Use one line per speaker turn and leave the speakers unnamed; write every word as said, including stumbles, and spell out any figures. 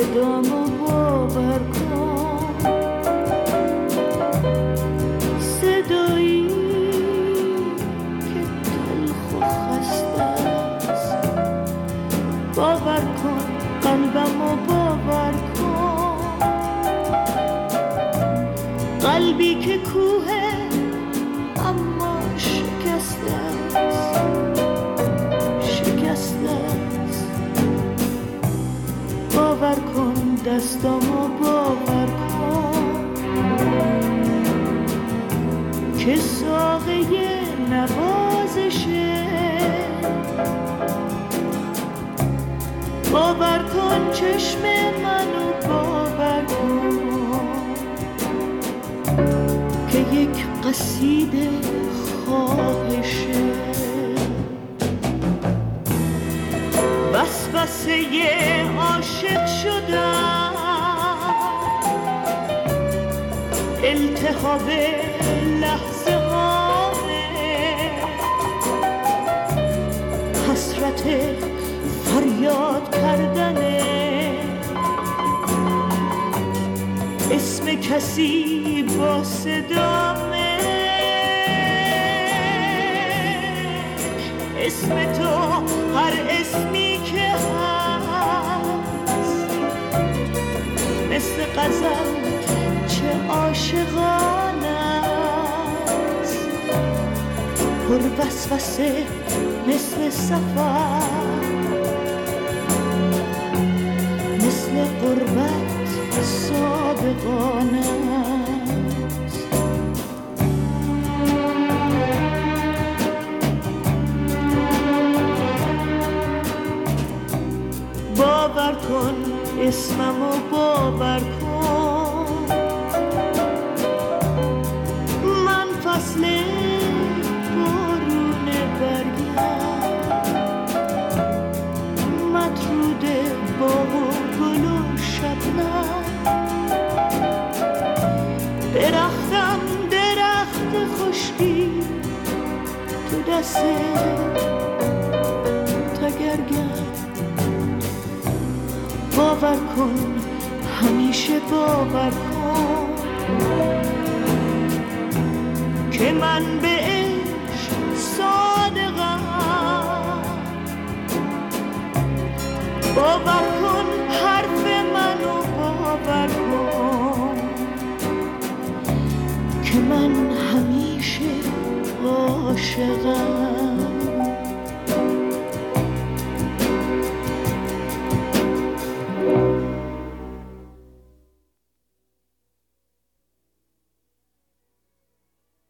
صدامو باور کن، صدایی که تلخ و خسته است. باور کن قلبمو باور کن، قلبی که کوه اما شکسته است، شکسته است. باور کن دستامو باور کن که ساقه نوازشه. باور کن چشم منو باور کن که یک قصیده خواهشه. وسوسه عاشق شدم، التهاب لحظه هامه، حسرت فریاد کردنه، اسم کسی با صدامه، اسم تو هر اسمی که هست، مثل غزل چه عاشقانه است، پر وسوسه مثل سفر، مثل غربت صادقانه است. باور کن اسممو باور کن، من فصل بارون برگم، مطرود باغ و گل و شبنم، درختم درخت خشکی تو دست تگرگم. باور کن همیشه باور کن که من به عشق صادقم. باور کن حرف منو باور کن که من همیشه عاشقم.